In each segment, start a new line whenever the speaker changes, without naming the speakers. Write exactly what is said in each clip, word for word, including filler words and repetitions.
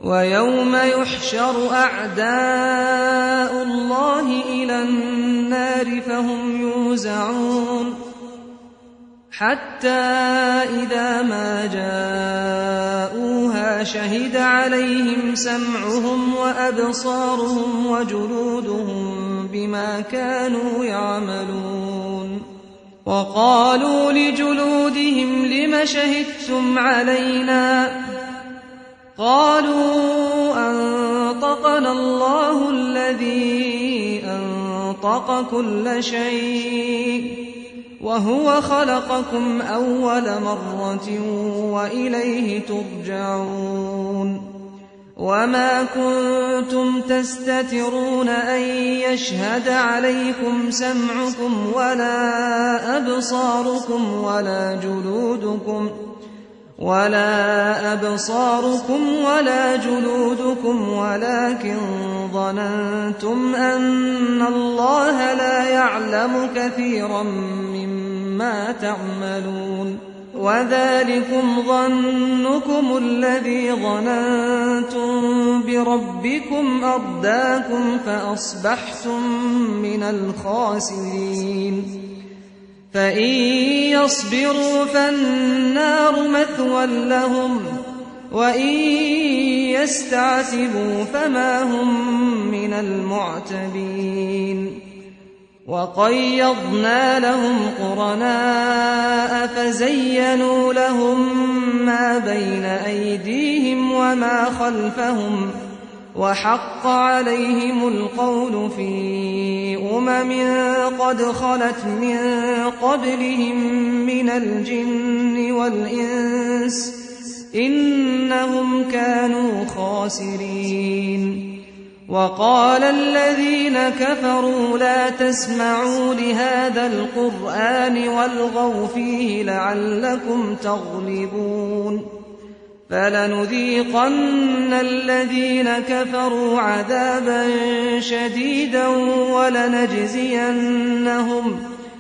ويوم يحشر أعداء الله إلى النار فهم يوزعون حتى إذا ما جاءوها شهد عليهم سمعهم وأبصارهم وجلودهم بما كانوا يعملون وقالوا لجلودهم لم شهدتم علينا قالوا أنطقنا الله الذي أنطق كل شيء وهو خلقكم أول مرة وإليه ترجعون وما كنتم تستترون أن يشهد عليكم سمعكم ولا أبصاركم ولا جلودكم ولا أبصاركم ولا جلودكم ولكن ظننتم أن الله لا يعلم كثيرا مما تعملون وذلكم ظنكم الذي ظننتم بربكم أرداكم فأصبحتم من الخاسرين فإن يصبروا فالنار مثوى لهم وإن يستعتبوا فما هم من المعتبين وقيضنا لهم قرناء فزينوا لهم ما بين أيديهم وما خلفهم وحق عليهم القول في أمم قد خلت من قبلهم من الجن والإنس إنهم كانوا خاسرين وقال الذين كفروا لا تسمعوا لهذا القرآن والغوا فيه لعلكم تغلبون فلنذيقن الذين كفروا عذابا شديدا ولنجزينهم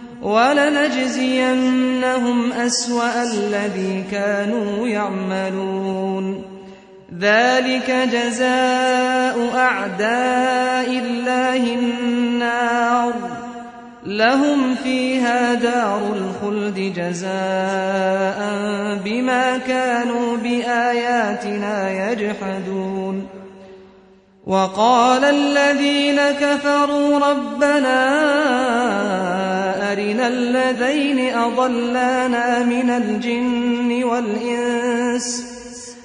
ولنجزينهم أسوأ الذي كانوا يعملون ذلك جزاء أعداء الله النار لهم فيها دار الخلد جزاء بما كانوا بآياتنا يجحدون وقال الذين كفروا ربنا أرنا الذين أضلانا من الجن والإنس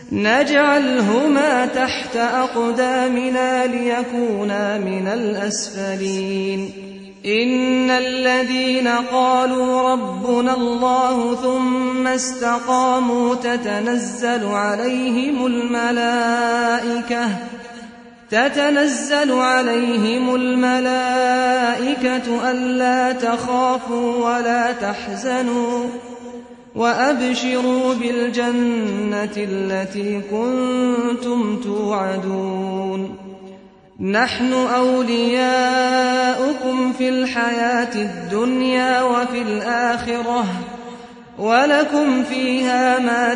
نجعلهما تحت أقدامنا ليكونا من الأسفلين إن الذين قالوا ربنا الله ثم استقاموا تتنزل عليهم الملائكة تتنزل عليهم الملائكة ألا تخافوا ولا تحزنوا وأبشروا بالجنة التي كنتم توعدون نحن أولياؤكم في الحياة الدنيا وفي الآخرة ولكم فيها ما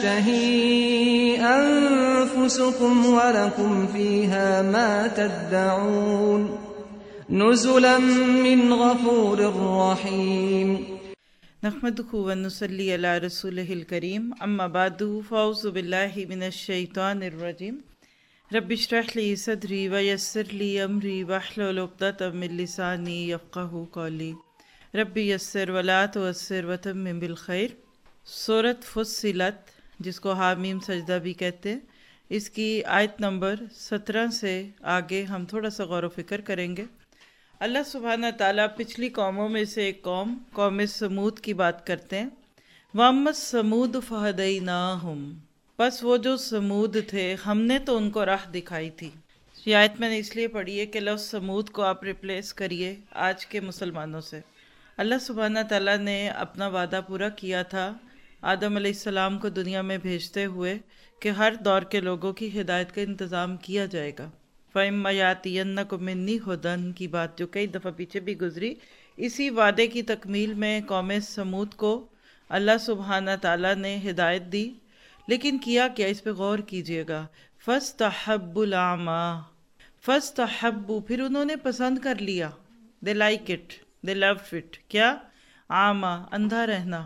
تشتهي أنفسكم ولكم فيها ما تدعون نزلا من غفور رحيم
नहमदुहु व नुसल्ली अला रसूलिहिल करीम अम्मा बादु फ़ौज़ु बिल्लाहि मिनश शैतानिर रजीम रब्बि इश्रह ली सदरी व यस्सिर ली अमरी वहलुल उक़दतम मिन लिसानी यफ़क़हू क़ौली रब्बि यस्सिर व ला तुअस्सिर व तम्मिम बिल खैर। सूरत फुस्सिलत, जिसको हामीम सजदा भी कहते हैं, इसकी आयत नंबर सत्रह से आगे हम थोड़ा सा गौर व फिक्र करेंगे। अल्लाह सुब्हाना ताला पिछली कौमों में से एक कौम कौम समूद की बात करते हैं। वम्मस समूद फ़हदैनाहुम, बस वो जो समूद थे हमने तो उनको राह दिखाई थी। ये आयत मैंने इसलिए पढ़ी है कि लफ्ज़ समूद को आप रिप्लेस करिए आज के मुसलमानों से। अल्लाह सुब्हाना ताला ने अपना वादा पूरा किया था आदम अलैहिस्सलाम को दुनिया में भेजते हुए कि हर दौर के लोगों की हिदायत का इंतज़ाम किया जाएगा। फ़इम्मा यातियन्नकुम मिन्नी हुदन की बात जो कई दफ़ा पीछे भी गुजरी, इसी वादे की तकमील में कौम समूद को अल्लाह सुब्हाना ताला ने हिदायत दी। लेकिन किया क्या, इस पे गौर कीजिएगा। فَاسْتَحَبُّ الْعَمَى فَاسْتَحَبُّ پھر انہوں نے پسند کر لیا، they like it, they loved it، کیا؟ عامہ اندھا رہنا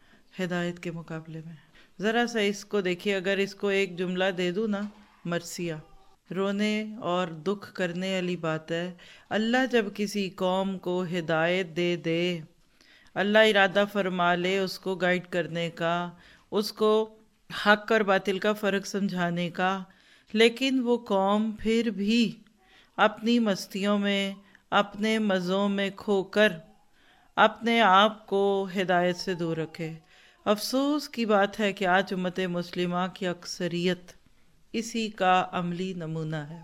ہدایت کے مقابلے میں۔ ذرا سا اس کو دیکھیے، اگر اس کو ایک جملہ دے دوں نا، مرثیہ، رونے اور دکھ کرنے والی بات ہے۔ اللہ جب کسی قوم کو ہدایت دے دے، اللہ ارادہ فرما لے اس کو گائیڈ کرنے کا، اس کو حق اور باطل کا فرق سمجھانے کا، لیکن وہ قوم پھر بھی اپنی مستیوں میں، اپنے مزوں میں کھو کر اپنے آپ کو ہدایت سے دور رکھے۔ افسوس کی بات ہے کہ آج امت مسلمہ کی اکثریت اسی کا عملی نمونہ ہے۔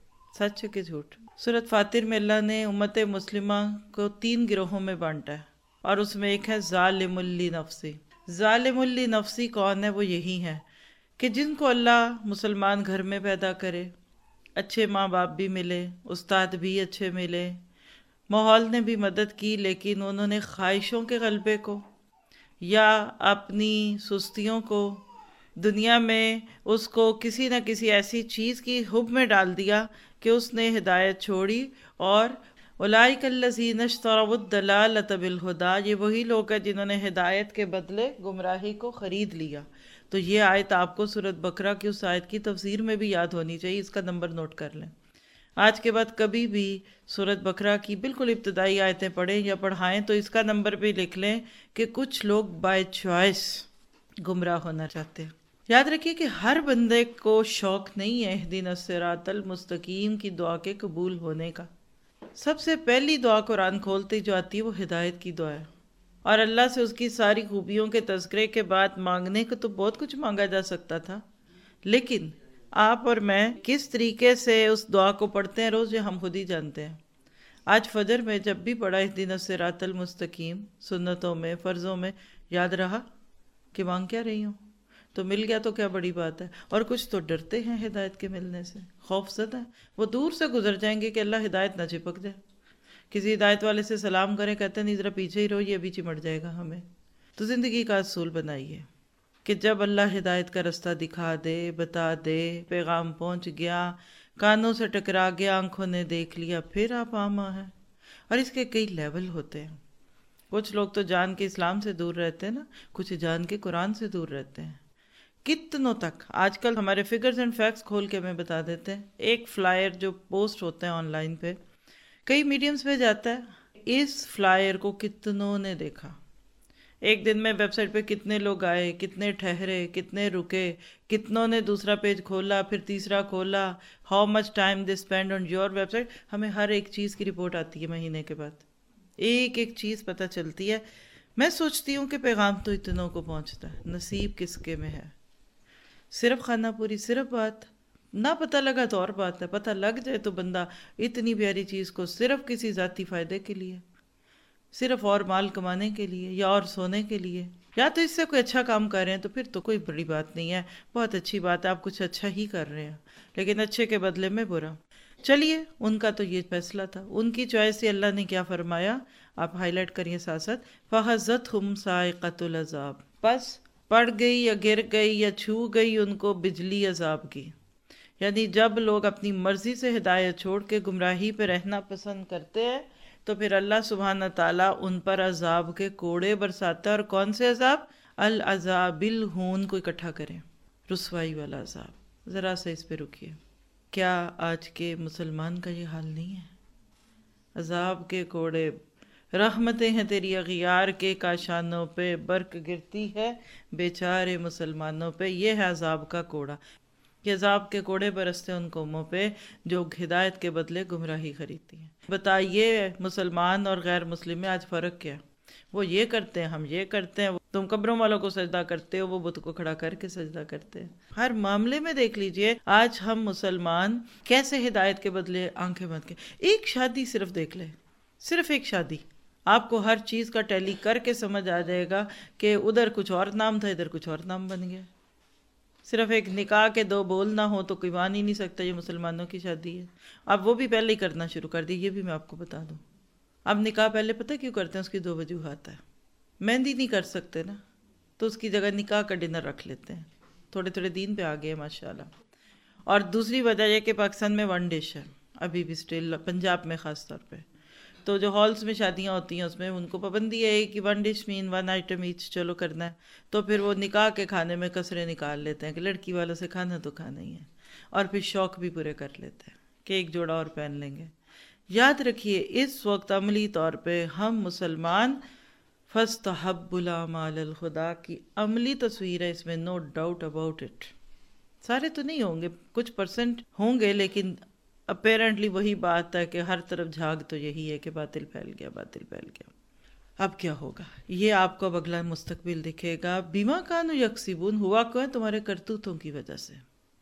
سچ ہے کہ جھوٹ؟ سورۃ فاطر میں اللہ نے امت مسلمہ کو تین گروہوں میں بانٹا ہے، اور اس میں ایک ہے ظالم لنفسی۔ ظالم لنفسی کون ہے؟ وہ یہی ہے کہ جن کو اللہ مسلمان گھر میں پیدا کرے، اچھے ماں باپ بھی ملے، استاد بھی اچھے ملے، ماحول نے بھی مدد کی، لیکن انہوں نے خواہشوں کے غلبے کو یا اپنی سستیوں کو، دنیا میں اس کو کسی نہ کسی ایسی چیز کی حب میں ڈال دیا کہ اس نے ہدایت چھوڑی۔ اور اولئک الذین اشتروا الضلالۃ بالہدی، یہ وہی لوگ ہیں جنہوں نے ہدایت کے بدلے گمراہی کو خرید لیا۔ تو یہ آیت آپ کو سورۃ بقرہ کی اس آیت کی تفسیر میں بھی یاد ہونی چاہیے، اس کا نمبر نوٹ کر لیں۔ آج کے بعد کبھی بھی سورۃ بقرہ کی بالکل ابتدائی آیتیں پڑھیں یا پڑھائیں تو اس کا نمبر بھی لکھ لیں کہ کچھ لوگ بائی چوائس گمراہ ہونا چاہتے ہیں۔ یاد رکھیے کہ ہر بندے کو شوق نہیں ہے اہدنا الصراط المستقیم کی دعا کے قبول ہونے کا۔ سب سے پہلی دعا قرآن کھولتے جو آتی ہے وہ ہدایت کی دعا ہے، اور اللہ سے اس کی ساری خوبیوں کے تذکرے کے بعد مانگنے کو تو بہت کچھ مانگا جا سکتا تھا، لیکن آپ اور میں کس طریقے سے اس دعا کو پڑھتے ہیں روز، یہ ہم خود ہی جانتے ہیں۔ آج فجر میں جب بھی پڑھا اہدنا الصراط المستقیم، سنتوں میں، فرضوں میں، یاد رہا کہ مانگ کیا رہی ہوں، تو مل گیا تو کیا بڑی بات ہے۔ اور کچھ تو ڈرتے ہیں ہدایت کے ملنے سے، خوف زدہ ہیں، وہ دور سے گزر جائیں گے کہ اللہ ہدایت نہ چپک جائے۔ کسی ہدایت والے سے سلام کریں، کہتے ہیں نہیں ذرا پیچھے ہی رہو، یہ ابھی چمٹ جائے گا ہمیں۔ تو زندگی کا اصول بنائیے کہ جب اللہ ہدایت کا رستہ دکھا دے، بتا دے، پیغام پہنچ گیا، کانوں سے ٹکرا گیا، آنکھوں نے دیکھ لیا، پھر آپ عامہ ہیں۔ اور اس کے کئی لیول ہوتے ہیں۔ کچھ لوگ تو جان کے اسلام سے دور رہتے ہیں نا، کچھ جان کے قرآن سے دور رہتے ہیں۔ کتنوں تک آج کل ہمارے فگرز اینڈ فیکٹس کھول کے ہمیں بتا دیتے ہیں۔ ایک فلائر جو پوسٹ ہوتے ہیں آن لائن پہ، کئی میڈیمز پہ جاتا ہے، اس فلائر کو کتنوں نے دیکھا، ایک دن میں ویب سائٹ پہ کتنے لوگ آئے، کتنے ٹھہرے، کتنے رکے، کتنوں نے دوسرا پیج کھولا، پھر تیسرا کھولا، how much time they spend on your ویب سائٹ۔ ہمیں ہر ایک چیز کی رپورٹ آتی ہے مہینے کے بعد، ایک ایک چیز پتہ چلتی ہے۔ میں سوچتی ہوں کہ پیغام تو اتنوں کو پہنچتا ہے، نصیب کس کے میں ہے۔ صرف خانہ پوری، صرف بات نہ پتہ لگا تو اور بات ہے، پتہ لگ جائے تو بندہ اتنی پیاری چیز کو صرف کسی ذاتی فائدے کے لیے، صرف اور مال کمانے کے لیے یا اور سونے کے لیے، یا تو اس سے کوئی اچھا کام کر رہے ہیں تو پھر تو کوئی بڑی بات نہیں ہے، بہت اچھی بات ہے، آپ کچھ اچھا ہی کر رہے ہیں، لیکن اچھے کے بدلے میں برا۔ چلیے، ان کا تو یہ فیصلہ تھا، ان کی چوائس سے اللہ نے کیا فرمایا، آپ ہائی لائٹ کریے ساتھ ساتھ، فَأَخَذَتْهُمْ صَاعِقَةُ الْعَذَابِ، بس پڑ گئی یا گر گئی یا چھو گئی ان کو بجلی عذاب کی۔ یعنی جب لوگ اپنی مرضی سے ہدایت چھوڑ کے گمراہی پہ رہنا پسند کرتے ہیں تو پھر اللہ سبحانہ تعالیٰ ان پر عذاب کے کوڑے برساتا ہے۔ اور کون سے عذاب؟ العذاب الہون کو اکٹھا کریں، رسوائی والا عذاب۔ ذرا سا اس پہ رکیے، کیا آج کے مسلمان کا یہ حال نہیں ہے؟ عذاب کے کوڑے، رحمتیں ہیں تیری اغیار کے کاشانوں پہ، برق گرتی ہے بیچارے مسلمانوں پہ، یہ ہے عذاب کا کوڑا۔ یہ عذاب کے کوڑے برستے ان قوموں پہ جو ہدایت کے بدلے گمراہی خریدتی ہیں۔ بتائیے مسلمان اور غیر مسلم میں آج فرق کیا؟ وہ یہ کرتے ہیں، ہم یہ کرتے ہیں، تم قبروں والوں کو سجدہ کرتے ہو، وہ بت کو کھڑا کر کے سجدہ کرتے ہیں۔ ہر معاملے میں دیکھ لیجئے آج ہم مسلمان کیسے ہدایت کے بدلے آنکھیں بند کے۔ ایک شادی صرف دیکھ لیں، صرف ایک شادی، آپ کو ہر چیز کا ٹیلی کر کے سمجھ آ جائے گا کہ ادھر کچھ اور نام تھا، ادھر کچھ اور نام بن گیا۔ صرف ایک نکاح کے دو بول نہ ہو تو کوئی مان ہی نہیں سکتا یہ مسلمانوں کی شادی ہے۔ اب وہ بھی پہلے ہی کرنا شروع کر دی، یہ بھی میں آپ کو بتا دوں۔ اب نکاح پہلے پتہ کیوں کرتے ہیں؟ اس کی دو وجوہات ہے۔ مہندی نہیں کر سکتے نا، تو اس کی جگہ نکاح کا ڈنر رکھ لیتے ہیں، تھوڑے تھوڑے دین پہ آ گئے ماشاءاللہ۔ اور دوسری وجہ یہ کہ پاکستان میں ون ڈش ہے ابھی بھی اسٹل، پنجاب میں خاص طور پہ، تو جو ہالس میں شادیاں ہوتی ہیں اس میں ان کو پابندی ہے کہ ون ڈش مین ون آئٹم ایچ چلو کرنا ہے، تو پھر وہ نکاح کے کھانے میں کسرے نکال لیتے ہیں کہ لڑکی والوں سے کھانا تو کھانا ہی ہے، اور پھر شوق بھی پورے کر لیتے ہیں کہ ایک جوڑا اور پہن لیں گے۔ یاد رکھیے اس وقت عملی طور پہ ہم مسلمان فاستحبوا الاعمال الخدا کی عملی تصویر ہے اس میں، نو ڈاؤٹ اباؤٹ اٹ۔ سارے تو نہیں ہوں گے، کچھ پرسنٹ ہوں گے، لیکن اپیرنٹلی وہی بات ہے کہ ہر طرف جھاگ تو یہی ہے کہ باطل پھیل گیا، باطل پھیل گیا۔ اب کیا ہوگا یہ آپ کو اب اگلا مستقبل دکھے گا۔ بیما کانوا یکسبون، ہوا کیوں ہے؟ تمہارے کرتوتوں کی وجہ سے۔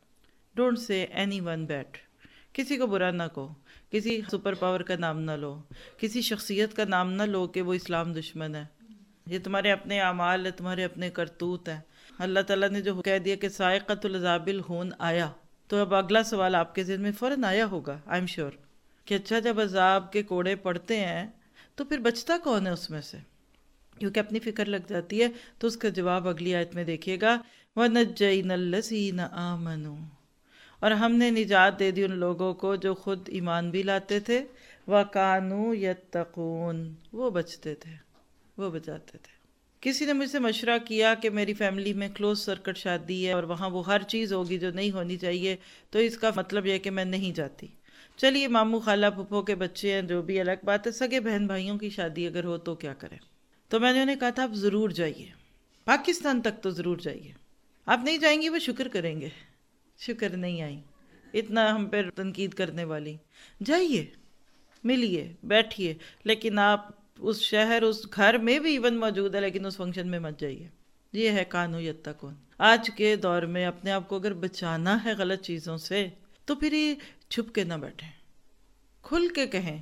Don't say any one bed, کسی کو برا نہ کہو، کسی سپر پاور کا نام نہ لو، کسی شخصیت کا نام نہ لو کہ وہ اسلام دشمن ہے۔ یہ تمہارے اپنے اعمال ہے، تمہارے اپنے کرتوت ہیں۔ اللہ تعالیٰ نے جو کہہ دیا کہ سائقۃ العذاب الہون آیا، تو اب اگلا سوال آپ کے ذہن میں فوراً آیا ہوگا، آئی ایم شیور، کہ اچھا جب عذاب کے کوڑے پڑتے ہیں تو پھر بچتا کون ہے اس میں سے؟ کیونکہ اپنی فکر لگ جاتی ہے، تو اس کا جواب اگلی آیت میں دیکھیے گا، وَنَجَّيْنَا الَّذِينَ آمَنُوا، اور ہم نے نجات دے دی ان لوگوں کو جو خود ایمان بھی لاتے تھے، وَكَانُوا يَتَّقُونَ، وہ بچتے تھے، وہ بچاتے تھے۔ کسی نے مجھ سے مشورہ کیا کہ میری فیملی میں کلوز سرکٹ شادی ہے اور وہاں وہ ہر چیز ہوگی جو نہیں ہونی چاہیے، تو اس کا مطلب یہ ہے کہ میں نہیں جاتی۔ چلیے ماموں خالہ پھپھو کے بچے ہیں، جو بھی الگ بات ہے، سگے بہن بھائیوں کی شادی اگر ہو تو کیا کریں؟ تو میں نے انہیں کہا تھا آپ ضرور جائیے، پاکستان تک تو ضرور جائیے۔ آپ نہیں جائیں گی وہ شکر کریں گے، شکر نہیں آئی اتنا ہم پہ تنقید کرنے والی۔ جائیے، ملیے، بیٹھیے، لیکن آپ اس شہر، اس گھر میں بھی ایون موجود ہے لیکن اس فنکشن میں مت جائیے۔ یہ ہے کانوا یتقون۔ آج کے دور میں اپنے آپ کو اگر بچانا ہے غلط چیزوں سے تو پھر یہ چھپ کے نہ بیٹھیں، کھل کے کہیں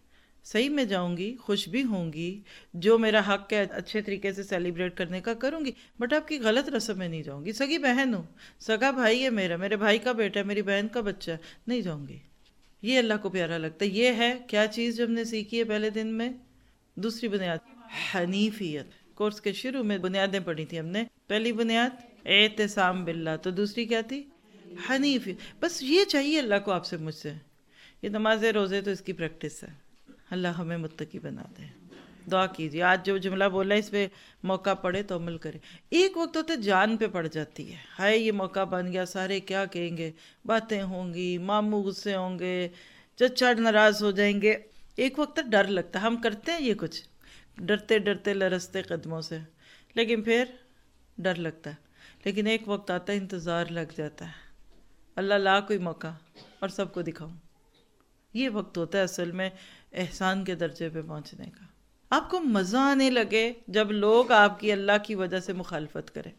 صحیح میں جاؤں گی، خوش بھی ہوں گی، جو میرا حق ہے اچھے طریقے سے سیلیبریٹ کرنے کا کروں گی، بٹ آپ کی غلط رسم میں نہیں جاؤں گی۔ سگی بہن ہوں، سگا بھائی ہے میرا، میرے بھائی کا بیٹا ہے، میری بہن کا بچہ ہے، نہیں جاؤں گی۔ یہ اللہ کو پیارا لگتا ہے۔ یہ ہے کیا چیز جو ہم نے سیکھی ہے پہلے دن میں؟ دوسری بنیاد حنیفیت۔ کورس کے شروع میں بنیادیں پڑھی تھی ہم نے۔ پہلی بنیاد اعتصام باللہ، تو دوسری کیا تھی؟ حنیفیت۔ بس یہ چاہیے اللہ کو آپ سے، مجھ سے۔ یہ نماز روزے تو اس کی پریکٹس ہے۔ اللہ ہمیں متقی بنا دے۔ دعا کیجیے، آج جو جملہ بولا اس پہ موقع پڑے تو عمل کرے۔ ایک وقت ہوتا ہے جان پہ پڑ جاتی ہے، ہائے یہ موقع بن گیا، سارے کیا کہیں گے، باتیں ہوں گی، ماموں غصے ہوں گے، چچا ناراض ہو جائیں گے۔ ایک وقت تک ڈر لگتا ہے، ہم کرتے ہیں یہ کچھ ڈرتے ڈرتے لرزتے قدموں سے، لیکن پھر ڈر لگتا ہے۔ لیکن ایک وقت آتا ہے انتظار لگ جاتا ہے، اللہ لا کوئی موقع اور سب کو دکھاؤں۔ یہ وقت ہوتا ہے اصل میں احسان کے درجے پہ پہنچنے کا۔ آپ کو مزہ آنے لگے جب لوگ آپ کی اللہ کی وجہ سے مخالفت کریں،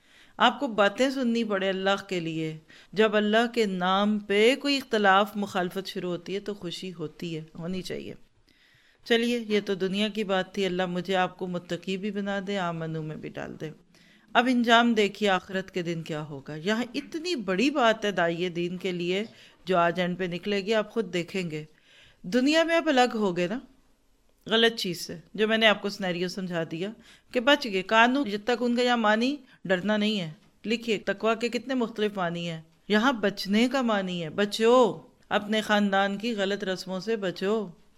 آپ کو باتیں سننی پڑے اللہ کے لیے، جب اللہ کے نام پہ کوئی اختلاف مخالفت شروع ہوتی ہے تو خوشی ہوتی ہے، ہونی چاہیے۔ چلیے یہ تو دنیا کی بات تھی، اللہ مجھے آپ کو متقی بھی بنا دے، آمنو میں بھی ڈال دے۔ اب انجام دیکھیے آخرت کے دن کیا ہوگا۔ یہاں اتنی بڑی بات ہے داعیے دین کے لیے جو آج اینڈ پہ نکلے گی، آپ خود دیکھیں گے۔ دنیا میں آپ الگ ہو گئے نا غلط چیز سے، جو میں نے آپ کو سنیریو سمجھا دیا کہ بچ گئے۔ قانون جب تک ان کا یہاں معنی ڈرنا نہیں ہے، لکھیے تقویٰ کے کتنے مختلف معنی ہیں، یہاں بچنے کا معنی ہے، بچو اپنے خاندان کی غلط رسموں سے، بچو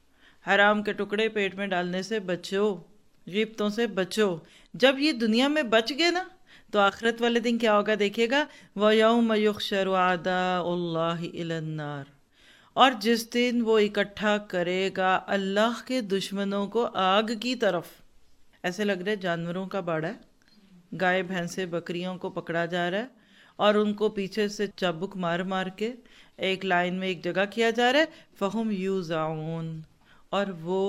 حرام کے ٹکڑے پیٹ میں ڈالنے سے، بچو غیبتوں سے، بچو۔ جب یہ دنیا میں بچ گئے نا تو آخرت والے دن کیا ہوگا دیکھیے گا، وَيَوْمَ يُحْشَرُ أَعْدَاءُ اللَّهِ إِلَى النَّارِ، اور جس دن وہ اکٹھا کرے گا اللہ کے دشمنوں کو آگ کی طرف۔ ایسے لگ رہا ہے جانوروں کا باڑا ہے، گائے بھینسیں بکریوں کو پکڑا جا رہا ہے اور ان کو پیچھے سے چابک مار مار کے ایک لائن میں ایک جگہ کیا جا رہا ہے، فَهُمْ يُوزَعُونَ، اور وہ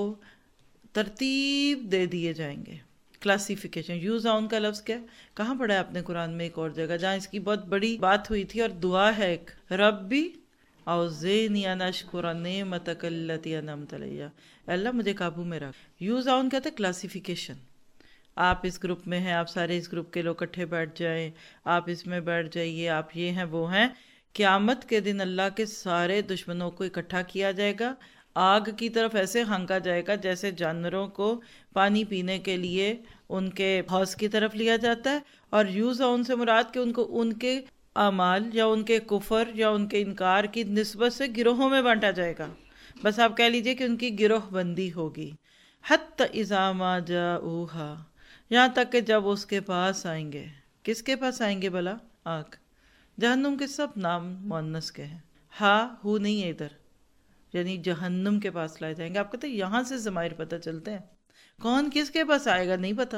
ترتیب دے دیے جائیں گے۔ کلاسیفیکیشن، یوزاؤن کا لفظ کیا ہے؟ کہاں پڑھا ہے آپ نے قرآن میں؟ ایک اور جگہ جہاں اس کی بہت بڑی بات ہوئی تھی، اور دعا ہے ایک، ربی اوزینی ان اشکر نعمتک التی انعمت علی، اللہ مجھے قابو میں رکھ۔ یوزاؤن کہتے ہیں کلاسیفیکیشن۔ آپ اس گروپ میں ہیں، آپ سارے اس گروپ کے لوگ اکٹھے بیٹھ جائیں، آپ اس میں بیٹھ جائیے، آپ یہ ہیں وہ ہیں۔ قیامت کے دن اللہ کے سارے دشمنوں کو اکٹھا کیا جائے گا، آگ کی طرف ایسے ہانکا جائے گا جیسے جانوروں کو پانی پینے کے لیے ان کے حوض کی طرف لیا جاتا ہے۔ اور یوز ان سے مراد کہ ان کو ان کے اعمال یا ان کے کفر یا ان کے انکار کی نسبت سے گروہوں میں بانٹا جائے گا. بس آپ کہہ لیجئے کہ ان کی گروہ بندی ہوگی. حتی اذا ما جاؤہا، یہاں تک کہ جب اس کے پاس آئیں گے. کس کے پاس آئیں گے بلا؟ آگ. جہنم کے سب نام مؤنث کے ہیں، ہا ہو نہیں ہے ادھر، یعنی جہنم کے پاس لائے جائیں گے. آپ کہتے ہیں یہاں سے ضمائر پتہ چلتے ہیں، کون کس کے پاس آئے گا نہیں پتا.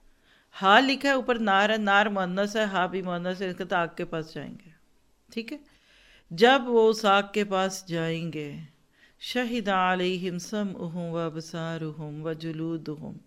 ہا لکھا ہے اوپر، نار ہے، نار مؤنث ہے، ہا بھی مؤنث ہے، اس کا آگ کے پاس جائیں گے. ٹھیک ہے. جب وہ اس آگ کے پاس جائیں گے، شہد علیہم سمعہم وابصارہم وجلودہم،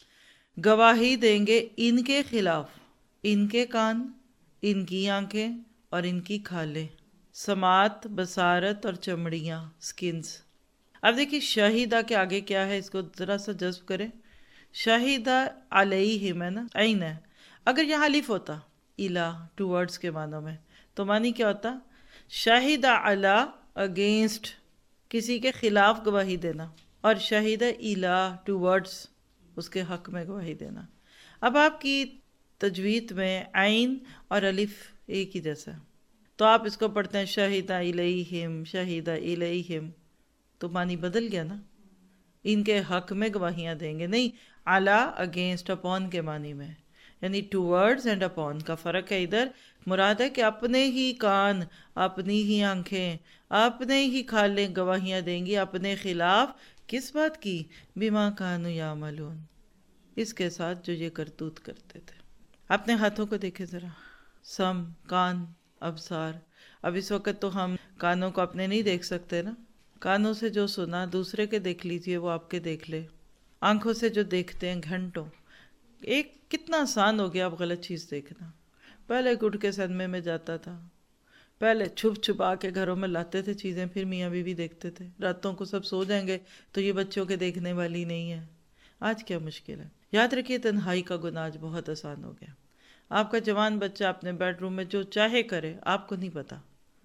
گواہی دیں گے ان کے خلاف ان کے کان، ان کی آنکھیں اور ان کی کھالیں. سماعت، بصارت اور چمڑیاں، سکنز. اب دیکھیے شاہدہ کے آگے کیا ہے، اس کو ذرا سا جذب کریں. شاہدہ علیہم ہے نا، عین ہے. اگر یہاں الف ہوتا الہ ٹو ورڈز کے معنوں میں تو معنی کیا ہوتا؟ شاہدہ علی اگینسٹ، کسی کے خلاف گواہی دینا، اور شاہدہ الہ ٹو ورڈز اس کے حق میں گواہی دینا. اب آپ کی تجوید میں عین اور الف ایک ہی جیسا، تو آپ اس کو پڑھتے ہیں شاہدہ الیہم، شاہدہ الیہم، تو معنی بدل گیا نا. ان کے حق میں گواہیاں دیں گے، نہیں علی اگینسٹ اپون کے معنی میں، یعنی ٹو ورڈز اینڈ اپون کا فرق ہے. ادھر مراد ہے کہ اپنے ہی کان، اپنی ہی آنکھیں، اپنے ہی کھالیں گواہیاں دیں گی اپنے خلاف. کس بات کی؟ بما کانوا یعملون، اس کے ساتھ جو یہ کرتوت کرتے تھے. اپنے ہاتھوں کو دیکھیں ذرا، سم، کان، ابصار. اب اس وقت تو ہم کانوں کو اپنے نہیں دیکھ سکتے نا، کانوں سے جو سنا دوسرے کے دیکھ لیجئے، وہ آپ کے دیکھ لے. آنکھوں سے جو دیکھتے ہیں گھنٹوں، ایک کتنا آسان ہو گیا اب غلط چیز دیکھنا. پہلے گٹ کے صدمے میں جاتا تھا، پہلے چھپ چھپا کے گھروں میں لاتے تھے چیزیں، پھر میاں بیوی دیکھتے تھے. راتوں کو سب سو جائیں گے تو یہ بچوں کے دیکھنے والی نہیں ہے. آج کیا مشکل ہے. یاد رکھیے تنہائی کا گناہ آج بہت آسان ہو گیا. آپ کا جوان بچہ اپنے بیڈ روم میں جو چاہے کرے، آپ کو نہیں پتا.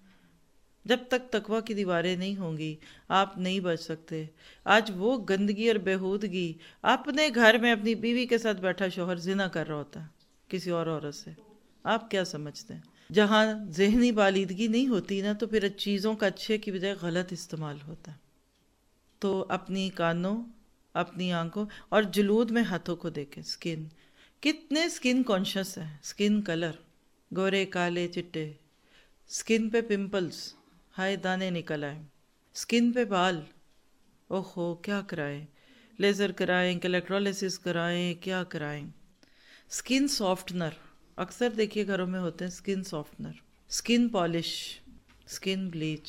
جب تک تقویٰ کی دیواریں نہیں ہوں گی آپ نہیں بچ سکتے. آج وہ گندگی اور بےہودگی، اپنے گھر میں اپنی بیوی کے ساتھ بیٹھا شوہر زنا کر رہا ہوتا ہے کسی اور عورت سے. آپ کیا سمجھتے ہیں؟ جہاں ذہنی بالیدگی نہیں ہوتی نا، تو پھر چیزوں کا اچھے کی بجائے غلط استعمال ہوتا ہے. تو اپنی کانوں، اپنی آنکھوں اور جلود میں ہاتھوں کو دیکھیں. سکن، کتنے سکن کانشیس ہیں. سکن کلر، گورے، کالے، چٹے. سکن پہ پمپلز، ہائے دانے نکل آئے. سکن پہ بال، اوہو کیا کرائیں، لیزر کرائیں کہ الیکٹرولیسس کرائیں، کیا کرائیں. سکن سافٹنر، اکثر دیکھیے گھروں میں ہوتے ہیں سکن سافٹنر. سکن پالش، سکن بلیچ،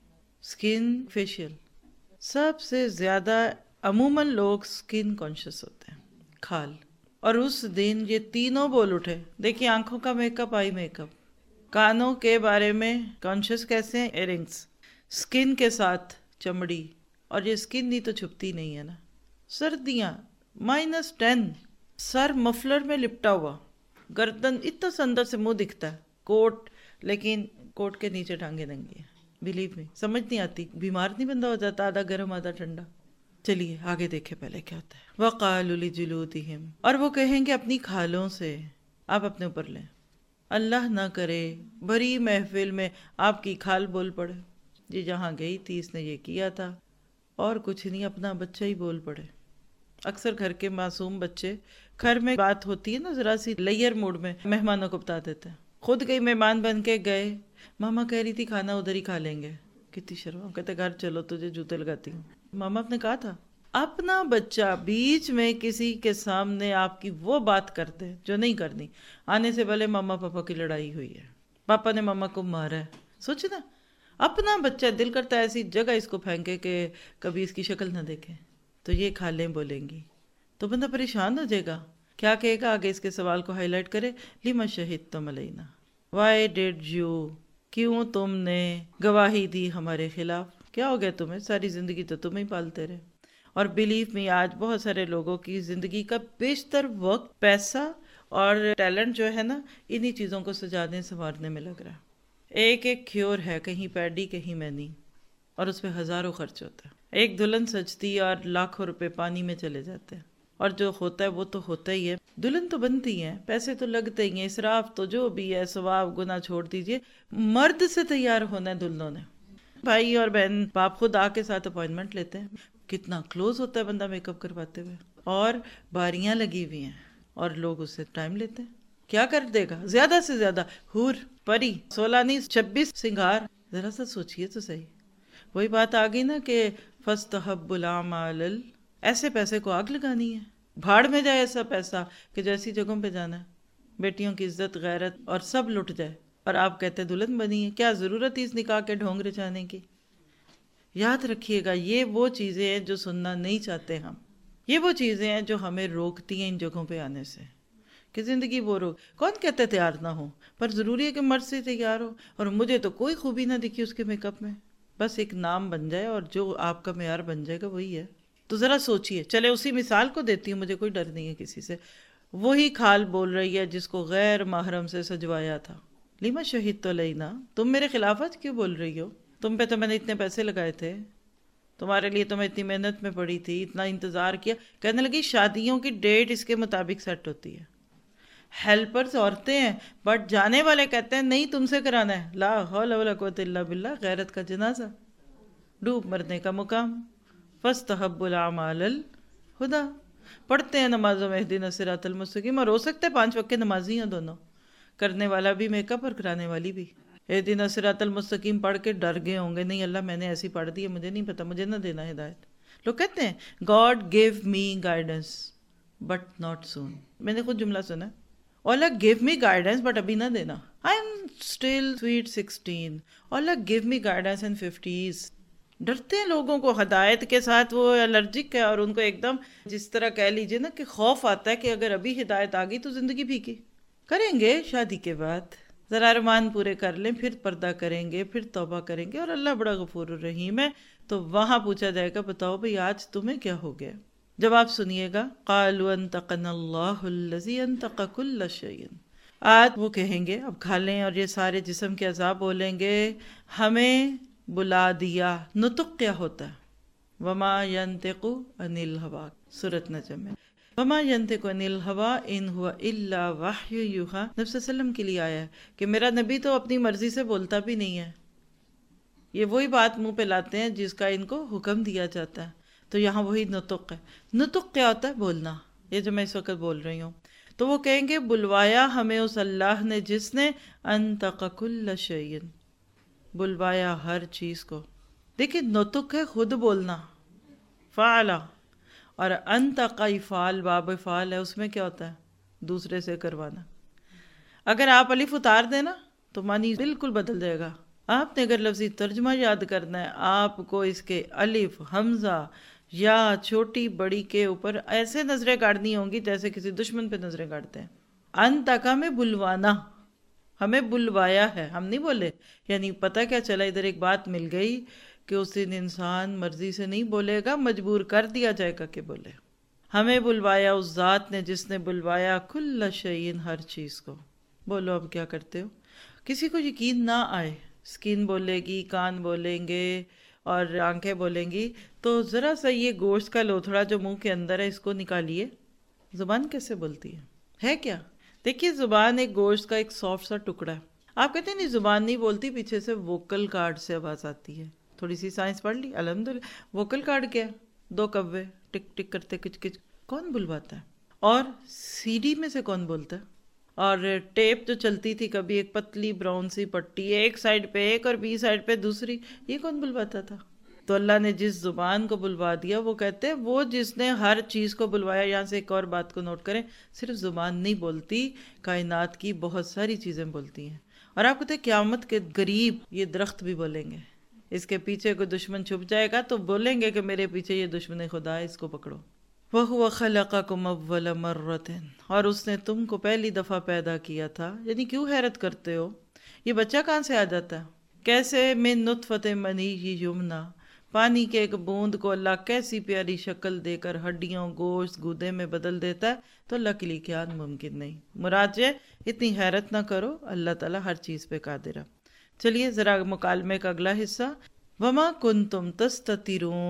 سکن فیشیل. سب سے زیادہ عموماً لوگ سکن کانشیس ہوتے ہیں. کھال. اور اس دن یہ تینوں بول اٹھے. دیکھیے آنکھوں کا make up, I make up. کانوں کے بارے میں کانشیس کیسے ہیں؟ ایئرنگس. سکن کے ساتھ چمڑی، اور یہ سکن نہیں تو چھپتی نہیں ہے نا. سردیاں مائنس ٹین، سر مفلر میں لپٹا ہوا، گردن اتنا سا اندر سے منہ دکھتا ہے، کوٹ، لیکن کوٹ کے نیچے ٹانگیں ننگی ہیں. بلیو می، سمجھ نہیں آتی. بیمار نہیں بندہ ہو جاتا، آدھا گرم آدھا ٹھنڈا. چلیے آگے دیکھیں پہلے کیا ہوتا ہے. وَقَالُوا لِجُلُودِهِمْ، اور وہ کہیں گے اپنی کھالوں سے. آپ اپنے اوپر لیں، اللہ نہ کرے بھری محفل میں آپ کی کھال بول پڑے، یہ جہاں گئی تھی اس نے یہ کیا تھا، اور کچھ نہیں، اپنا بچہ ہی بول پڑے. اکثر گھر کے معصوم بچے، گھر میں بات ہوتی ہے نا ذرا سی لیئر موڈ میں، مہمانوں کو بتا دیتے ہیں. خود کئی مہمان بن کے گئے، ماما کہہ رہی تھی کھانا ادھر ہی کھا لیں گے. کتنی شرم. کہتے گھر چلو تجھے جوتے لگاتی ہوں. ماما نے کہا تھا. اپنا بچہ بیچ میں کسی کے سامنے آپ کی وہ بات کرتے جو نہیں کرنی. آنے سے پہلے ماما پاپا کی لڑائی ہوئی ہے، پاپا نے ماما کو مارا ہے. سوچے نا، اپنا بچہ دل کرتا ہے ایسی جگہ اس کو پھینکے کہ کبھی اس کی شکل نہ دیکھے. تو یہ کھالیں بولیں گی تو بندہ پریشان ہو جائے گا. کیا کہے گا آگے؟ اس کے سوال کو ہائی لائٹ کرے. لِمَ شَهِدْتُمْ عَلَيْنَا، وائی ڈیڈ یو، کیوں تم نے گواہی دی ہمارے خلاف؟ کیا ہو گیا تمہیں؟ ساری زندگی تو تم ہی پالتے رہے. اور بلیو می، آج بہت سارے لوگوں کی زندگی کا بیشتر وقت، پیسہ اور ٹیلنٹ جو ہے نا، انہی چیزوں کو سجانے سنوارنے میں لگ رہا ہے. ایک ایک کھیور ہے، کہیں پیڈی کہیں مینی، اور اس پہ ہزاروں خرچ ہوتا ہے. ایک دلہن سجتی اور لاکھوں روپے پانی میں چلے جاتے ہیں. اور جو ہوتا ہے وہ تو ہوتا ہی ہے. دلہن تو بنتی ہیں، پیسے تو لگتے ہی ہیں، اسراف تو جو بھی ہے، ثواب گناہ چھوڑ دیجئے. مرد سے تیار ہونا ہے دلہنوں نے. بھائی اور بہن باپ خود آ کے ساتھ اپوائنٹمنٹ لیتے ہیں. کتنا کلوز ہوتا ہے بندہ میک اپ کرواتے ہوئے، اور باریاں لگی ہوئی ہیں اور لوگ اس سے ٹائم لیتے ہیں. کیا کر دے گا؟ زیادہ سے زیادہ حور پری، سولہ نہیں چھبیس سنگار. ذرا سا سوچئے تو صحیح. وہی بات آ گئی نا کہ فَاسْتَحَبُّ الْأَعْمَالَ، ایسے پیسے کو آگ لگانی ہے. بھاڑ میں جائے ایسا پیسہ کہ جیسی جگہوں پہ جانا ہے، بیٹیوں کی عزت غیرت اور سب لٹ جائے، اور آپ کہتے دلہن بنی ہے. کیا ضرورت ہے اس نکاح کے ڈھونگ رچانے کی؟ یاد رکھیے گا، یہ وہ چیزیں ہیں جو سننا نہیں چاہتے ہم. یہ وہ چیزیں ہیں جو ہمیں روکتی ہیں ان جگہوں پہ آنے سے، کہ زندگی وہ روک. کون کہتے تیار نہ ہو؟ پر ضروری ہے کہ مرد سے تیار ہو. اور مجھے تو کوئی خوبی نہ دکھی اس کے میک اپ میں، بس ایک نام بن جائے اور جو آپ کا معیار بن جائے گا وہی ہے. تو ذرا سوچئے. چلے اسی مثال کو دیتی ہوں، مجھے کوئی ڈر نہیں ہے کسی سے. وہی کھال بول رہی ہے جس کو غیر محرم سے سجوایا تھا. لیما شہید تو لینا، تم میرے خلاف آج کیوں بول رہی ہو؟ تم پہ تو میں نے اتنے پیسے لگائے تھے، تمہارے لیے تو میں اتنی محنت میں پڑی تھی، اتنا انتظار کیا. کہنے لگی شادیوں کی ڈیٹ اس کے مطابق سیٹ ہوتی ہے. ہیلپرز عورتیں ہیں، بٹ جانے والے کہتے ہیں نہیں تم سے کرانا ہے. لا حول ولا قوت الا باللہ. غیرت کا جنازہ، ڈوب مرنے کا مقام. فاستحب الأعمال الہدی. پڑھتے ہیں نمازوں میں اہدنا الصراط المستقیم، اور ہو سکتا ہے پانچ وقت کے نمازی ہیں دونوں، کرنے والا بھی میک اپ اور کرانے والی بھی. اہدنا الصراط المستقیم پڑھ کے ڈر گئے ہوں گے، نہیں اللہ میں نے ایسی پڑھ دی ہے، مجھے نہیں پتا، مجھے نہ دینا ہدایت. لوگ کہتے ہیں God gave me guidance but not soon. میں نے خود جملہ سنا، اللہ گیو می گائیڈنس بٹ ابھی نہ دینا. I am still sweet sixteen. اللہ gave me guidance in fifties. ڈرتے ہیں لوگوں کو ہدایت کے ساتھ، وہ الرجک ہے، اور ان کو ایک دم جس طرح کہہ لیجیے نا کہ خوف آتا ہے کہ اگر ابھی ہدایت آ گئی تو زندگی پھیکی. کریں گے شادی کے بعد، ذرا ارمان پورے کر لیں، پھر پردہ کریں گے، پھر توبہ کریں گے، اور اللہ بڑا غفور الرحیم ہے. تو وہاں پوچھا جائے گا بتاؤ بھئی آج تمہیں کیا ہو گیا؟ جواب سنیے گا، قالوا انطقنا اللہ الذی انطق کل شیء. آج وہ کہیں گے اب کھا لیں، اور یہ سارے جسم کے اعضاء بولیں گے ہمیں بلا دیا. نطق کیا ہوتا ہے؟ وما ینطق عن الہوا، سورۃ نجم میں. وما ینطق عن الہوا ان هو الا وحی یوحی. نبی صلی اللہ علیہ وسلم کے لیے آیا ہے کہ میرا نبی تو اپنی مرضی سے بولتا بھی نہیں ہے. یہ وہی بات منہ پہ لاتے ہیں جس کا ان کو حکم دیا جاتا ہے. تو یہاں وہی نطق ہے. نطق کیا ہوتا ہے؟ بولنا. یہ جو میں اس وقت بول رہی ہوں، تو وہ کہیں گے بلوایا ہمیں اس اللہ نے جس نے انطق کل شیء، بلوایا ہر چیز کو. دیکھیں نطق ہے خود بولنا، فعلا، اور انطق فعل، باب فعل ہے، اس میں کیا ہوتا ہے؟ دوسرے سے کروانا. اگر آپ الف اتار دیں نا تو معنی بالکل بدل جائے گا. آپ نے اگر لفظی ترجمہ یاد کرنا ہے، آپ کو اس کے الف، حمزہ یا چھوٹی بڑی کے اوپر ایسے نظریں گاڑنی ہوں گی جیسے کسی دشمن پہ نظریں گاڑتے ہیں. انطق میں بلوانا، ہمیں بلوایا ہے، ہم نہیں بولے. یعنی پتہ کیا چلا، ادھر ایک بات مل گئی کہ اس دن انسان مرضی سے نہیں بولے گا، مجبور کر دیا جائے گا کہ بولے. ہمیں بلوایا اس ذات نے جس نے بلوایا کل شیء، ہر چیز کو. بولو اب کیا کرتے ہو؟ کسی کو یقین نہ آئے، سکین بولے گی، کان بولیں گے اور آنکھیں بولیں گی، تو ذرا سا یہ گوشت کا لوتھڑا جو منہ کے اندر ہے اس کو نکالیے. زبان کیسے بولتی ہے؟ ہے کیا؟ دیکھیے زبان ایک گوشت کا ایک سافٹ سا ٹکڑا ہے. آپ کہتے ہیں نہیں زبان نہیں بولتی، پیچھے سے ووکل کارڈ سے آواز آتی ہے. تھوڑی سی سائنس پڑھ لی الحمدللہ. ووکل کارڈ کیا ہے؟ دو کوے ٹک ٹک کرتے کچ کچ. کون بلواتا ہے؟ اور سی ڈی میں سے کون بولتا ہے؟ اور ٹیپ جو چلتی تھی کبھی، ایک پتلی براؤن سی پٹی، ایک سائڈ پہ ایک اور بی سائڈ پہ دوسری، یہ کون بلواتا تھا؟ تو اللہ نے جس زبان کو بلوا دیا، وہ کہتے ہیں وہ جس نے ہر چیز کو بلوایا. یہاں سے ایک اور بات کو نوٹ کریں، صرف زبان نہیں بولتی، کائنات کی بہت ساری چیزیں بولتی ہیں. اور آپ کہتے ہیں قیامت کے قریب یہ درخت بھی بولیں گے. اس کے پیچھے کوئی دشمن چھپ جائے گا تو بولیں گے کہ میرے پیچھے یہ دشمن خدا ہے، اس کو پکڑو. وَهُوَ خَلَقَكُمْ أَوَّلَ مَرَّةٍ، اور اس نے تم کو پہلی دفعہ پیدا کیا تھا. یعنی کیوں حیرت کرتے ہو؟ یہ بچہ کہاں سے آ جاتا ہے؟ کیسے؟ من نطفۃ منی یمنی، پانی کے ایک بوند کو اللہ کیسی پیاری شکل دے کر ہڈیوں، گوشت، گودے میں بدل دیتا ہے. تو اللہ کے لیے کیا ممکن نہیں. مراد ہے اتنی حیرت نہ کرو، اللہ تعالیٰ ہر چیز پہ قادر ہے. چلیے ذرا مکالمے کا اگلا حصہ. وما کنتم تستترون،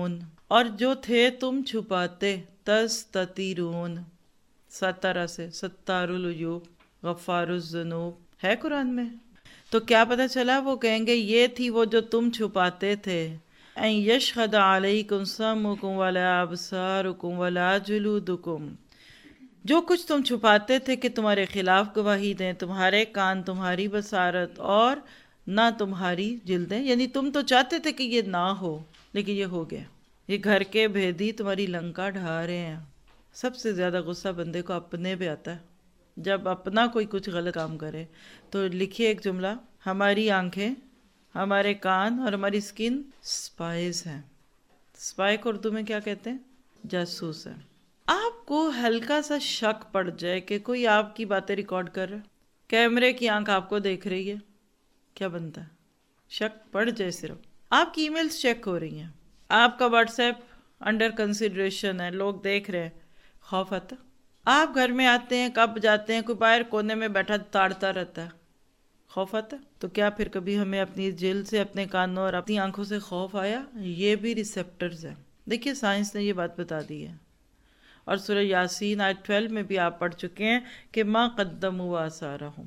اور جو تھے تم چھپاتے، تستترون، سترہ سے ستار العیوب غفار الذنوب ہے قرآن میں. تو کیا پتہ چلا؟ وہ کہیں گے یہ تھی وہ جو تم چھپاتے تھے. ان یشہد علیکم سمعکم ولا ابصارکم ولا جلودکم، جو کچھ تم چھپاتے تھے کہ تمہارے خلاف گواہی دیں، تمہارے کان، تمہاری بصارت، اور نہ تمہاری جلدیں. یعنی تم تو چاہتے تھے کہ یہ نہ ہو، لیکن یہ ہو گیا. یہ گھر کے بھیدی تمہاری لنکا ڈھا رہے ہیں. سب سے زیادہ غصہ بندے کو اپنے پہ آتا ہے جب اپنا کوئی کچھ غلط کام کرے. تو لکھیے ایک جملہ، ہماری آنکھیں، ہمارے کان اور ہماری اسکن اسپائز ہیں. اسپائی کو اردو میں کیا کہتے ہیں؟ جاسوس ہے. آپ کو ہلکا سا شک پڑ جائے کہ کوئی آپ کی باتیں ریکارڈ کر رہا ہے، کیمرے کی آنکھ آپ کو دیکھ رہی ہے، کیا بنتا ہے؟ شک پڑ جائے. صرف آپ کی ای میلز چیک ہو رہی ہیں، آپ کا واٹس ایپ انڈر کنسیڈریشن ہے، لوگ دیکھ رہے ہیں، خوف آتا. آپ گھر میں آتے ہیں، کب جاتے ہیں، کوئی باہر کونے میں بیٹھا تاڑتا رہتا ہے، خوف آتا. تو کیا پھر کبھی ہمیں اپنی جلد سے، اپنے کانوں اور اپنی آنکھوں سے خوف آیا؟ یہ بھی ریسیپٹرز ہیں. دیکھیے سائنس نے یہ بات بتا دی ہے. اور سورہ یاسین آیت بارہ میں بھی آپ پڑھ چکے ہیں کہ ما قدموا آثارہم،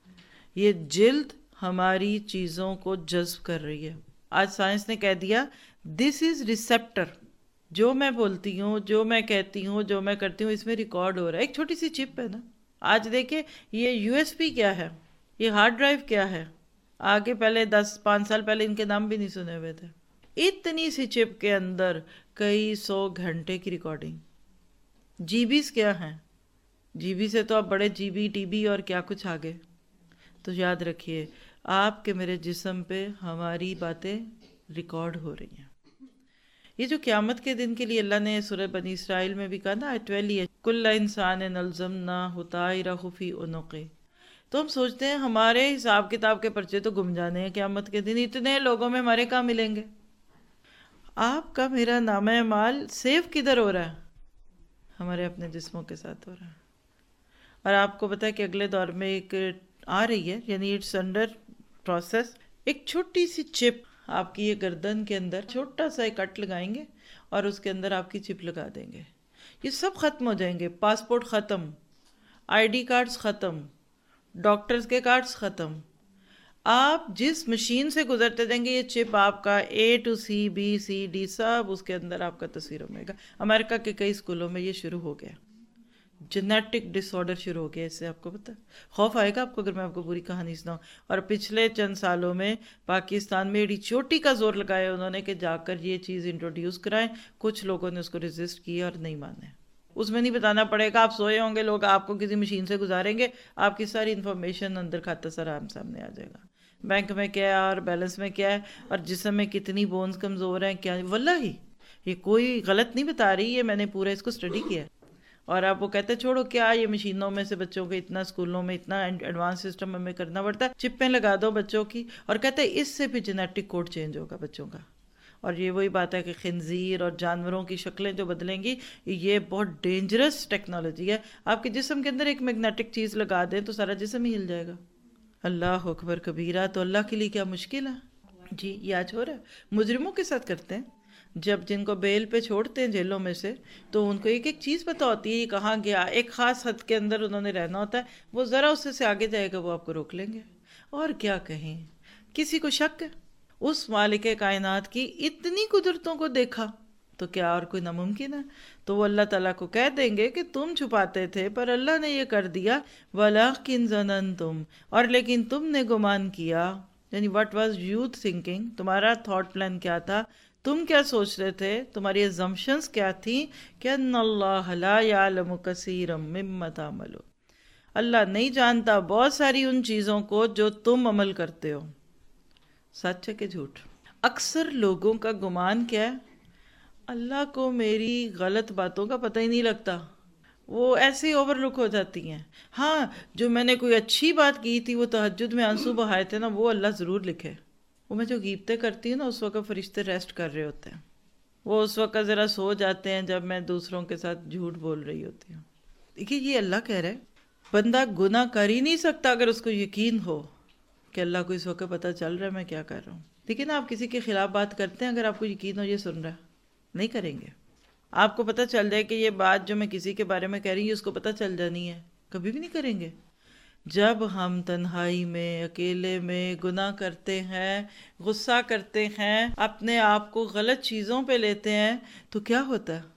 یہ جلد ہماری چیزوں کو جذب کر رہی ہے. آج سائنس نے کہہ دیا دس از ریسیپٹر، جو میں بولتی ہوں، جو میں کہتی ہوں، جو میں کرتی ہوں، اس میں ریکارڈ ہو رہا ہے. ایک چھوٹی سی چپ ہے نا. آج دیکھیں یہ یو ایس پی کیا ہے، یہ ہارڈ ڈرائیو کیا ہے. آگے پہلے دس پانچ سال پہلے ان کے نام بھی نہیں سنے ہوئے تھے. اتنی سی چپ کے اندر کئی سو گھنٹے کی ریکارڈنگ. جی بیز کیا ہیں؟ جی بی سے تو آپ بڑے جی بی ٹی بی اور کیا کچھ آگے. تو یاد رکھیے آپ کے میرے جسم پہ ہماری باتیں ریکارڈ ہو رہی ہیں. یہ جو قیامت کے دن کے لیے اللہ نے سورہ بنی اسرائیل میں بھی کہا نا، اٹویلی ہے کل انسان نلزمناہ طائرہ فی عنقہ. تو ہم سوچتے ہیں ہمارے حساب کتاب کے پرچے تو گم جانے ہیں قیامت کے دن، اتنے لوگوں میں ہمارے کہاں ملیں گے. آپ کا میرا نامہ اعمال سیو کدھر ہو رہا ہے؟ ہمارے اپنے جسموں کے ساتھ ہو رہا ہے. اور آپ کو پتہ ہے کہ اگلے دور میں ایک آ رہی ہے، یعنی اٹس انڈر پروسیس، ایک چھوٹی سی چپ آپ کی یہ گردن کے اندر، چھوٹا سا ایک کٹ لگائیں گے اور اس کے اندر آپ کی چپ لگا دیں گے. یہ سب ختم ہو جائیں گے. پاسپورٹ ختم، آئی ڈی کارڈز ختم، ڈاکٹرز کے کارڈز ختم. آپ جس مشین سے گزرتے دیں گے یہ چپ آپ کا A to C B C D سب اس کے اندر آپ کا تصویر ملے گا. امریکہ کے کئی اسکولوں میں یہ شروع ہو گیا، جینیٹک ڈس آرڈر شروع ہو گیا. اس سے آپ کو پتہ خوف آئے گا آپ کو اگر میں آپ کو پوری کہانی سناؤں. اور پچھلے چند سالوں میں پاکستان میں ایڈی چوٹی کا زور لگایا انہوں نے کہ جا کر یہ چیز انٹروڈیوس کرائیں. کچھ لوگوں نے اس کو ریزسٹ کیا اور نہیں مانے. اس میں نہیں بتانا پڑے گا، آپ سوئے ہوں گے، لوگ آپ کو کسی مشین سے گزاریں گے، آپ کی ساری انفارمیشن اندر کھاتا سر آرام سامنے آ جائے گا. بینک میں کیا ہے اور بیلنس میں کیا ہے اور جسم میں کتنی بونز کمزور ہیں کیا. واللہ یہ کوئی غلط نہیں بتا رہی، یہ میں نے پورا اس کو اسٹڈی کیا ہے. اور آپ وہ کہتے ہیں چھوڑو کیا یہ مشینوں میں سے بچوں کے اتنا اسکولوں میں اتنا ایڈوانس سسٹم ہمیں کرنا پڑتا ہے، چپیں لگا دو بچوں کی اور کہتے ہیں اس سے بھی جینیٹک کوڈ چینج ہوگا بچوں کا. اور یہ وہی بات ہے کہ خنزیر اور جانوروں کی شکلیں جو بدلیں گی، یہ بہت ڈینجرس ٹیکنالوجی ہے. آپ کے جسم کے اندر ایک میگنیٹک چیز لگا دیں تو سارا جسم ہی ہل جائے گا. اللہ اکبر کبیرہ. تو اللہ کے لیے کیا مشکل ہے جی. یہ آج ہو رہا ہے، مجرموں کے ساتھ کرتے ہیں. جب جن کو بیل پہ چھوڑتے ہیں جیلوں میں سے تو ان کو ایک ایک چیز پتہ ہوتی ہے یہ کہاں گیا، ایک خاص حد کے اندر انہوں نے رہنا ہوتا ہے. وہ ذرا اس سے آگے جائے گا وہ آپ کو روک لیں گے. اور کیا کہیں، کسی کو شک ہے اس مالک کائنات کی اتنی قدرتوں کو دیکھا تو کیا اور کوئی ناممکن ہے؟ تو وہ اللہ تعالیٰ کو کہہ دیں گے کہ تم چھپاتے تھے پر اللہ نے یہ کر دیا. وَلَٰكِن ظَنَنْتُمْ، اور لیکن تم نے گمان کیا، یعنی what was you thinking، تمہارا تھاٹ پلان کیا تھا، تم کیا سوچ رہے تھے، تمہاری assumptions کیا تھی کہ ان اللہ لا یعلم کثیرا مما تعملون، اللہ نہیں جانتا بہت ساری ان چیزوں کو جو تم عمل کرتے ہو. سچ ہے کہ جھوٹ؟ اکثر لوگوں کا گمان کیا ہے، اللہ کو میری غلط باتوں کا پتہ ہی نہیں لگتا، وہ ایسے ہی اوور لک ہو جاتی ہیں. ہاں جو میں نے کوئی اچھی بات کی تھی، وہ تہجد میں آنسو بہائے تھے نا، وہ اللہ ضرور لکھے. وہ میں جو غیبتیں کرتی ہوں نا اس وقت فرشتے ریسٹ کر رہے ہوتے ہیں، وہ اس وقت ذرا سو جاتے ہیں جب میں دوسروں کے ساتھ جھوٹ بول رہی ہوتی ہوں. دیکھیے یہ اللہ کہہ رہے بندہ گناہ کر ہی نہیں سکتا اگر اس کو یقین ہو کہ اللہ کو اس وقت پتہ چل رہا ہے میں کیا کر رہا ہوں. دیکھیے نا آپ کسی کے خلاف بات کرتے ہیں، اگر آپ کو یقین ہو یہ سن رہا ہے نہیں کریں گے. آپ کو پتہ چل جائے کہ یہ بات جو میں کسی کے بارے میں کہہ رہی ہوں اس کو پتہ چل جانی ہے، کبھی بھی نہیں کریں گے. جب ہم تنہائی میں، اکیلے میں گناہ کرتے ہیں، غصہ کرتے ہیں، اپنے آپ کو غلط چیزوں پہ لیتے ہیں، تو کیا ہوتا ہے؟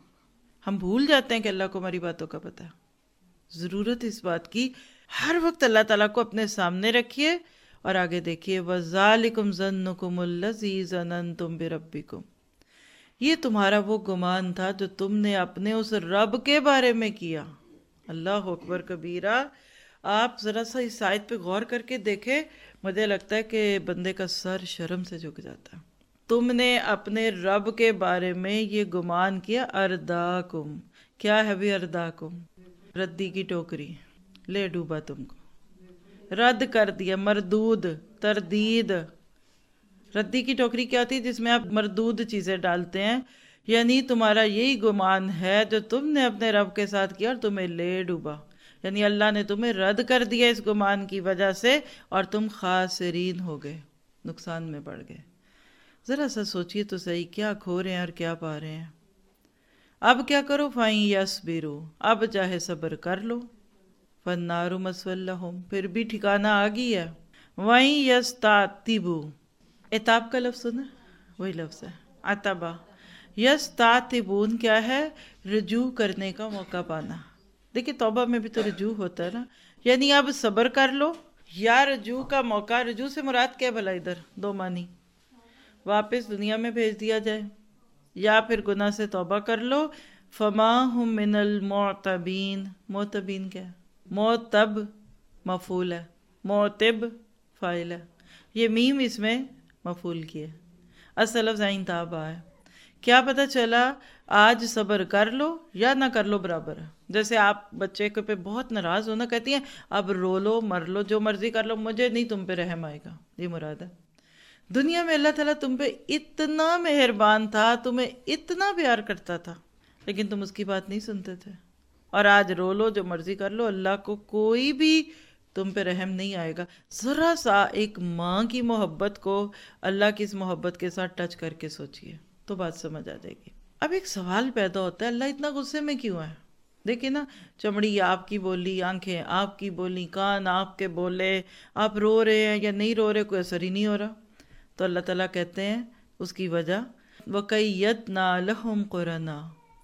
ہم بھول جاتے ہیں کہ اللہ کو ہماری باتوں کا پتہ ہے. ضرورت اس بات کی ہر وقت اللہ تعالیٰ کو اپنے سامنے رکھیے اور آگے دیکھیے. وَذَلِكُمْ ظَنُّكُمُ الَّذِي ظَنَنْتُمْ بِرَبِّكُمْ، یہ تمہارا وہ گمان تھا جو تم نے اپنے اس رب کے بارے میں کیا. اللہ اکبر کبیرہ. آپ ذرا سا اس آیت پہ غور کر کے دیکھیں، مجھے لگتا ہے کہ بندے کا سر شرم سے جھک جاتا ہے. تم نے اپنے رب کے بارے میں یہ گمان کیا. ارداکم، کیا ہے بھی ارداکم؟ ردی کی ٹوکری، لے ڈوبا تم کو، رد کر دیا، مردود، تردید. ردی کی ٹوکری کیا ہوتی ہے؟ جس میں آپ مردود چیزیں ڈالتے ہیں. یعنی تمہارا یہی گمان ہے جو تم نے اپنے رب کے ساتھ کیا اور تمہیں لے ڈوبا. یعنی اللہ نے تمہیں رد کر دیا اس گمان کی وجہ سے اور تم خاسرین ہو گئے، نقصان میں پڑ گئے. ذرا سا سوچئے تو صحیح، کیا کھو رہے ہیں اور کیا پا رہے ہیں. اب کیا کرو؟ فَإِن يَصْبِرُوا، اب چاہے صبر کر لو. فَالنَّارُ مَثْوًى لَهُمْ، پھر بھی ٹھکانہ آ گئی ہے. وَإِن يَسْتَعْتِبُوا، عتاب کا لفظ سنا، وہی لفظ ہے عتبہ. یستعتبون کیا ہے؟ رجوع کرنے کا موقع پانا. دیکھیں توبہ میں بھی تو رجوع ہوتا ہے نا. یعنی اب صبر کر لو یا رجوع کا موقع. رجوع سے مراد کیا بھلا؟ ادھر دو معنی، واپس دنیا میں بھیج دیا جائے یا پھر گناہ سے توبہ کر لو. فما ہم من المعتبین، معتبین کیا ہے؟ معتب مفعول ہے، معتب فاعل ہے. یہ میم اس میں مفعول کی ہے، اصل لفظ عین تابع ہے. کیا پتہ چلا؟ آج صبر کر لو یا نہ کر لو برابر ہے. جیسے آپ بچے کے پہ بہت ناراض ہونا، کہتی ہیں اب رو لو، مر لو، جو مرضی کر لو، مجھے نہیں تم پہ رحم آئے گا. یہ مراد ہے. دنیا میں اللہ تعالیٰ تم پہ اتنا مہربان تھا، تمہیں اتنا پیار کرتا تھا، لیکن تم اس کی بات نہیں سنتے تھے. اور آج رو لو، جو مرضی کر لو، اللہ کو کوئی بھی تم پہ رحم نہیں آئے گا. ذرا سا ایک ماں کی محبت کو اللہ کی اس محبت کے ساتھ ٹچ کر کے سوچئے تو بات سمجھ آ جائے گی. اب ایک سوال پیدا ہوتا ہے، اللہ اتنا غصے میں کیوں ہے؟ دیکھیں نا، چمڑی آپ کی بولی، آنکھیں آپ کی بولی، کان آپ کے بولے، آپ رو رہے ہیں یا نہیں رو رہے، کوئی اثر ہی نہیں ہو رہا. تو اللہ تعالیٰ کہتے ہیں اس کی وجہ وَقَيَّدْنَا لَهُمْ قُرَنَا.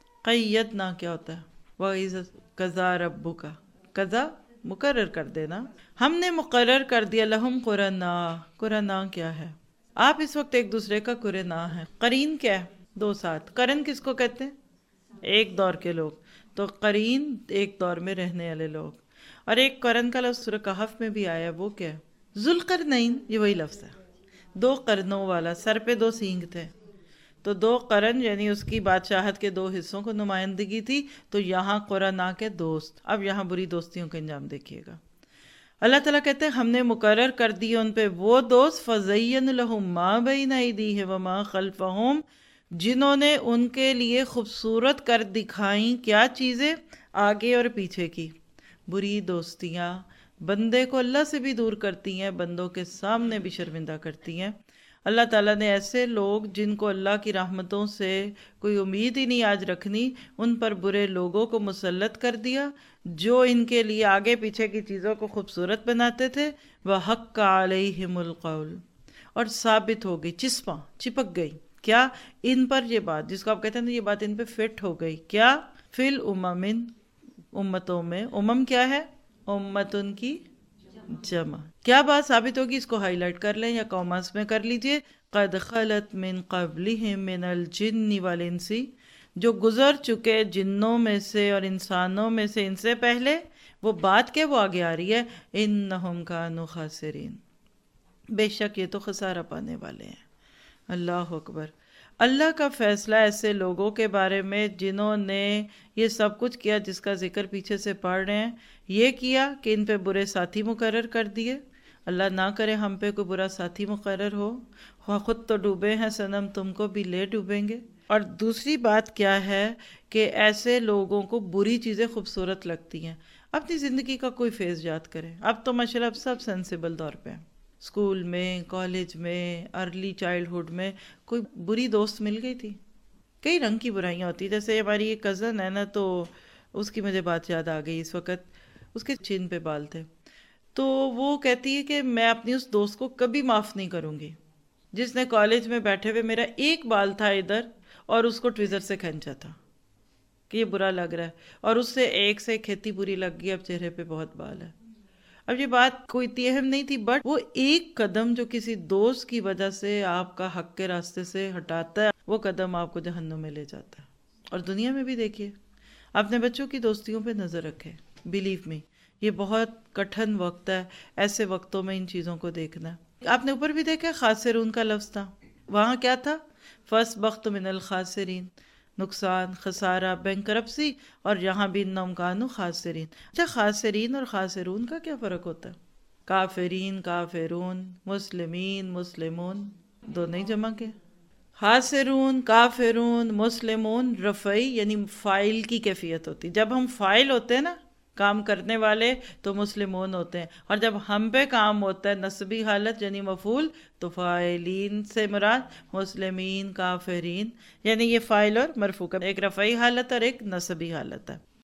قیدنا کیا ہوتا ہے؟ وَإِذَا قَضَىٰ رَبُّكَ، قضا مقرر کر دینا. ہم نے مقرر کر دیا لہم قرنا. قرنا کیا ہے؟ آپ اس وقت ایک دوسرے کا قرنا ہے. قرین کیا ہے؟ دو ساتھ. قرن کس کو کہتے ہیں؟ ایک دور کے لوگ. تو قرین ایک دور میں رہنے والے لوگ. اور ایک قرن کا لفظ سورہ کہف میں بھی آیا، وہ کیا ہے؟ ذوالقرنین. یہ وہی لفظ ہے، دو قرنوں والا. سر پہ دو سینگ تھے تو دو قرن، یعنی اس کی بادشاہت کے دو حصوں کو نمائندگی تھی. تو یہاں قرنا کے دوست. اب یہاں بری دوستیوں کا انجام دیکھیے گا. اللہ تعالیٰ کہتے ہیں ہم نے مقرر کر دی ان پہ وہ دوست فَزَيَّنَ لَهُم مَا بَيْنَ أَيْدِيهِمْ وَمَا خَلْفَهُمْ، جنہوں نے ان کے لیے خوبصورت کر دکھائیں کیا چیزیں؟ آگے اور پیچھے کی. بری دوستیاں بندے کو اللہ سے بھی دور کرتی ہیں، بندوں کے سامنے بھی شرمندہ کرتی ہیں. اللہ تعالیٰ نے ایسے لوگ جن کو اللہ کی رحمتوں سے کوئی امید ہی نہیں آج رکھنی، ان پر برے لوگوں کو مسلط کر دیا جو ان کے لیے آگے پیچھے کی چیزوں کو خوبصورت بناتے تھے. وَحَقَّ عَلَيْهِمُ الْقَوْلُ، اور ثابت ہو گئی، چسپاں چپک گئی کیا؟ ان پر یہ بات جس کو آپ کہتے ہیں یہ بات ان پہ فٹ ہو گئی. کیا؟ فی الامم، امتوں میں. امم کیا ہے؟ امتن کی جمع. کیا بات ثابت ہوگی؟ اس کو ہائی لائٹ کر لیں یا کاماس میں کر لیجئے. قد خلت من قبلہم من الجن والانس، جو گزر چکے جنوں میں سے اور انسانوں میں سے ان سے پہلے. وہ بات کیا؟ وہ آگے آ رہی ہے. انہم کانوا خاسرین، بے شک یہ تو خسارہ پانے والے ہیں. اللہ اکبر. اللہ کا فیصلہ ایسے لوگوں کے بارے میں جنہوں نے یہ سب کچھ کیا جس کا ذکر پیچھے سے پڑھ رہے ہیں. یہ کیا کہ ان پہ برے ساتھی مقرر کر دیے. اللہ نہ کرے ہم پہ کوئی برا ساتھی مقرر ہو، خود تو ڈوبے ہیں صنم، تم کو بھی لے ڈوبیں گے. اور دوسری بات کیا ہے کہ ایسے لوگوں کو بری چیزیں خوبصورت لگتی ہیں. اپنی زندگی کا کوئی فیز یاد کریں. اب تو ماشاءاللہ اب سب سینسیبل دور پہ ہیں. اسکول میں، کالج میں، ارلی چائلڈ ہوڈ میں کوئی بری دوست مل گئی تھی، کئی رنگ کی برائیاں ہوتی ہیں. جیسے ہماری ایک کزن ہے نا، تو اس کی مجھے بات یاد آ گئی اس وقت. اس کے چین پہ بال تھے، تو وہ کہتی ہے کہ میں اپنی اس دوست کو کبھی معاف نہیں کروں گی جس نے کالج میں بیٹھے ہوئے میرا ایک بال تھا ادھر اور اس کو ٹویزر سے کھینچا تھا کہ یہ برا لگ رہا ہے، اور اس سے ایک سے کھیتی بری لگ گئی، اب چہرے پہ بہت بال ہے. اب یہ بات کوئی اتنی اہم نہیں تھی، بٹ وہ ایک قدم جو کسی دوست کی وجہ سے آپ کا حق کے راستے سے ہٹاتا ہے، وہ قدم آپ کو جہنم میں لے جاتا ہے. اور دنیا میں بھی دیکھیے، اپنے بچوں کی دوستیوں پہ نظر رکھے. بلیو می، یہ بہت کٹھن وقت ہے، ایسے وقتوں میں ان چیزوں کو دیکھنا ہے. آپ نے اوپر بھی دیکھا خاسرون کا لفظ تھا، وہاں کیا تھا؟ فَأَصْبَحْتُ مِنَ الْخَاسِرِينَ، نقصان، خسارہ، بینکرپسی. اور یہاں بھی انہم کانوا خاسرین. اچھا، خاسرین اور خاسرون کا کیا فرق ہوتا ہے؟ کافرین، کافرون، مسلمین، مسلمون، دونوں ہی جمع کے. خاسرون، کافرون، مسلمون رفعی یعنی فاعل کی کیفیت ہوتی. جب ہم فاعل ہوتے ہیں نا، کام کرنے والے، تو مسلمون ہوتے ہیں، اور جب ہم پہ کام ہوتا ہے نسبی حالت یعنی مفعول، تو فاعلین سے مراد مسلمین، کافرین. یعنی یہ فاعل اور مرفوع کا ایک رفعی حالت اور ایک نسبی حالت ہے.